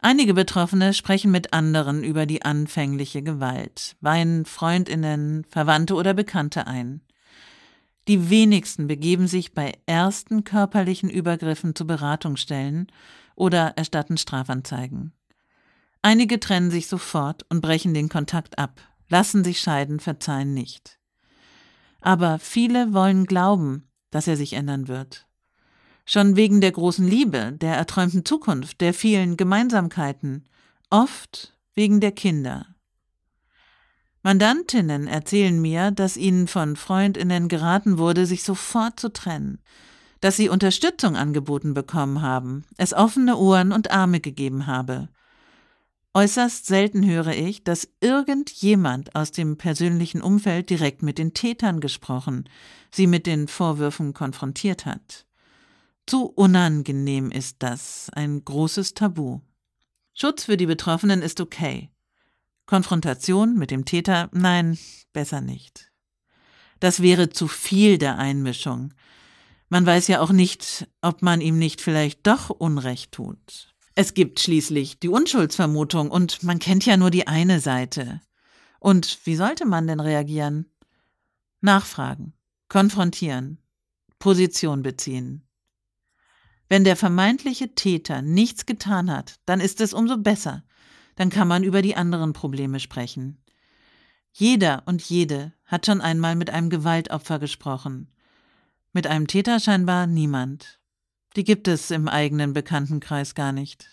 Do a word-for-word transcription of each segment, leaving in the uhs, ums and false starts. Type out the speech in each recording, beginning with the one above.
Einige Betroffene sprechen mit anderen über die anfängliche Gewalt, weihen Freundinnen, Verwandte oder Bekannte ein. Die wenigsten begeben sich bei ersten körperlichen Übergriffen zu Beratungsstellen oder erstatten Strafanzeigen. Einige trennen sich sofort und brechen den Kontakt ab, lassen sich scheiden, verzeihen nicht. Aber viele wollen glauben, dass er sich ändern wird. Schon wegen der großen Liebe, der erträumten Zukunft, der vielen Gemeinsamkeiten, oft wegen der Kinder. Mandantinnen erzählen mir, dass ihnen von Freundinnen geraten wurde, sich sofort zu trennen, dass sie Unterstützung angeboten bekommen haben, es offene Ohren und Arme gegeben habe. Äußerst selten höre ich, dass irgendjemand aus dem persönlichen Umfeld direkt mit den Tätern gesprochen, sie mit den Vorwürfen konfrontiert hat. Zu unangenehm ist das, ein großes Tabu. Schutz für die Betroffenen ist okay. Konfrontation mit dem Täter, nein, besser nicht. Das wäre zu viel der Einmischung. Man weiß ja auch nicht, ob man ihm nicht vielleicht doch Unrecht tut. Es gibt schließlich die Unschuldsvermutung und man kennt ja nur die eine Seite. Und wie sollte man denn reagieren? Nachfragen, konfrontieren, Position beziehen. Wenn der vermeintliche Täter nichts getan hat, dann ist es umso besser. Dann kann man über die anderen Probleme sprechen. Jeder und jede hat schon einmal mit einem Gewaltopfer gesprochen. Mit einem Täter scheinbar niemand. Die gibt es im eigenen Bekanntenkreis gar nicht.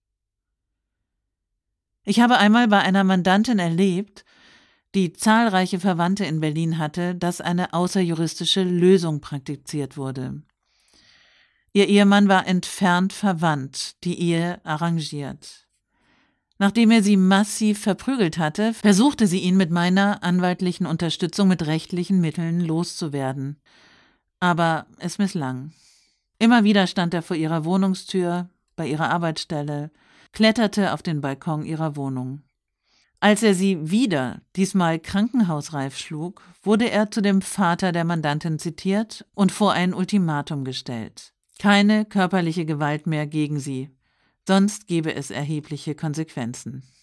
Ich habe einmal bei einer Mandantin erlebt, die zahlreiche Verwandte in Berlin hatte, dass eine außerjuristische Lösung praktiziert wurde. Ihr Ehemann war entfernt verwandt, die Ehe arrangiert. Nachdem er sie massiv verprügelt hatte, versuchte sie ihn mit meiner anwaltlichen Unterstützung mit rechtlichen Mitteln loszuwerden. Aber es misslang. Immer wieder stand er vor ihrer Wohnungstür, bei ihrer Arbeitsstelle, kletterte auf den Balkon ihrer Wohnung. Als er sie wieder, diesmal krankenhausreif schlug, wurde er zu dem Vater der Mandantin zitiert und vor ein Ultimatum gestellt. Keine körperliche Gewalt mehr gegen sie, sonst gäbe es erhebliche Konsequenzen.